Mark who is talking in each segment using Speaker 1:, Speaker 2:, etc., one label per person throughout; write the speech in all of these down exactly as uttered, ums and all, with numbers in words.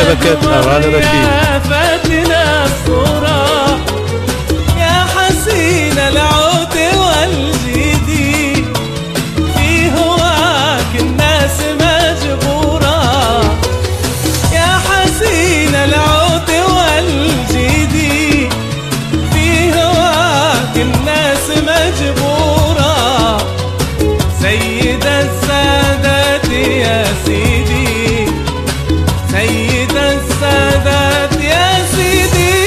Speaker 1: شبكة أغاني رشيد.
Speaker 2: يا فاتنا الصورة يا حسين العود والجدي، في هواك الناس مجبورة. يا حسين العود والجدي، في هواك الناس مجبورة. سيد السادات يا سيدي، سيد السادات يا سيدي،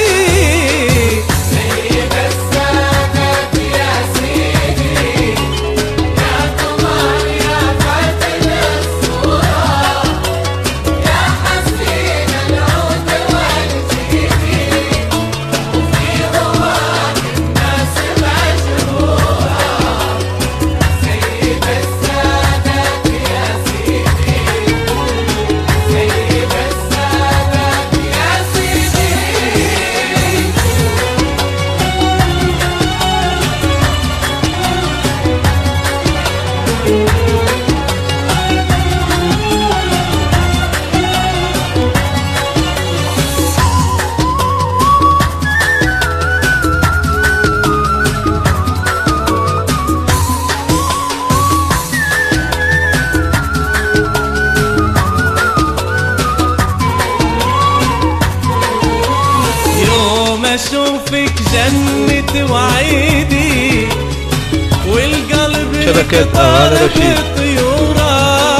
Speaker 3: سيد السادات يا سيدي، يا قمر يا فاتن الصورة، يا حسين العود والجدي، وفي هواك الناس مجبورة. سيد السادات يا سيدي، سيد السادات يا سيدي.
Speaker 2: يوم اشوفك جنة وعيدي، والقلب
Speaker 1: شبكة أغاني رشيد.
Speaker 2: طيورة.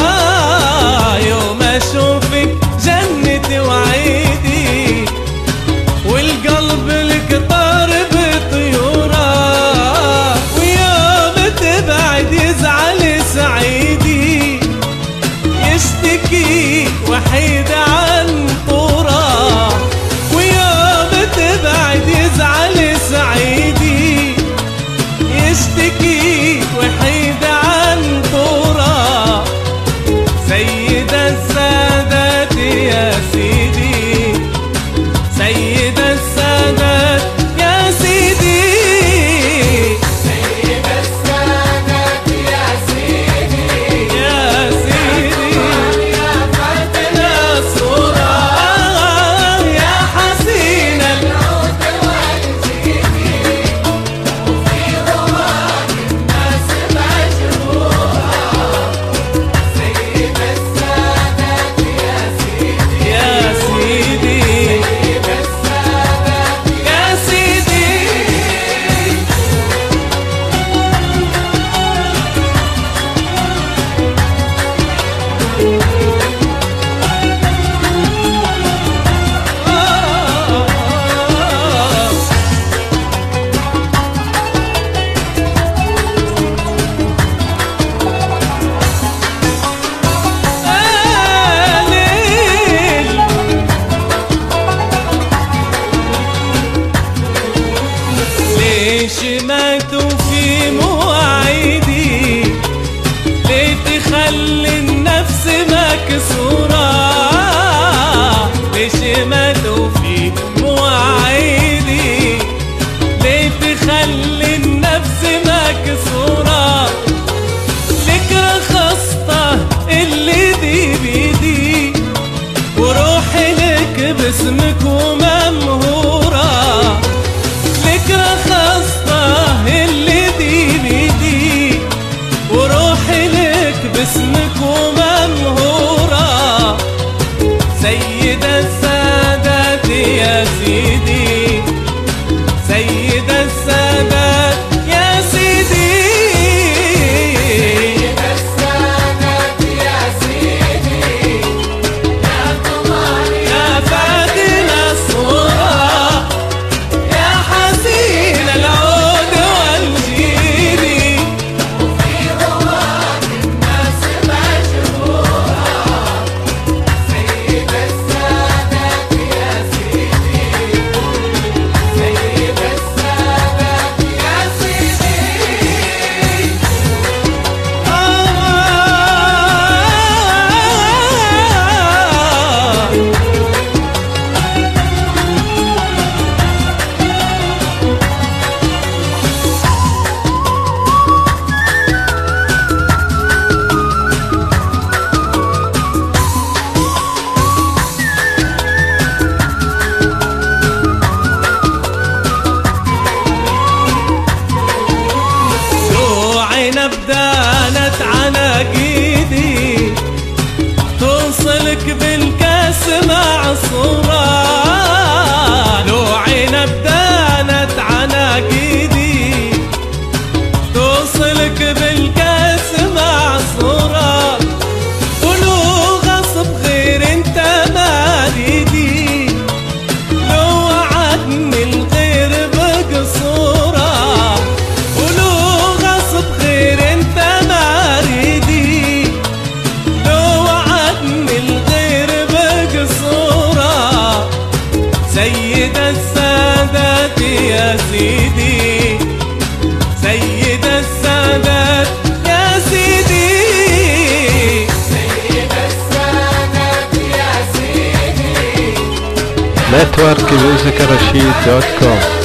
Speaker 2: يوم اشوفك جنة وعيدي، والقلب لك طارب طيورة. ويوم تبعد يزعل سعيدي، يشتكي وحيد عن طورة. ويوم تبعد يزعل سعيدي، يشتكي وحيد عن طورة. سيد السادات يا سيدي، سيد السادات يا سيدي،
Speaker 3: سيد السادات يا سيدي،
Speaker 2: يا سيدي.
Speaker 3: يا فاتن
Speaker 2: الصورة يا حسين
Speaker 3: العود والجدي، وفي هواك الناس مجبورة. سيد السادات يا سيدي،
Speaker 2: يا سيدي،
Speaker 3: سيد السادات
Speaker 2: يا سيدي. ليش ماتوا في مواعيدي؟ ليه تخلي النفس مكسورة؟ ليش ماتوا في مواعيدي؟ ليه تخلي النفس مكسورة؟ لك رخصته اللي دي بيدي، وروحي لك باسمك وممهورة. لك رخصته اللي دي بيدي، وروحي لك باسمك وممهورة. سيد السادات يا سيدي، سيد السادات يا سيدي،
Speaker 3: سيد السادات يا سيدي، يا قمر
Speaker 2: يا فاتن الصورة، يا حسين العود والجدي،
Speaker 3: وفي هواك الناس مجبورة.
Speaker 1: network music rashid دوت كوم.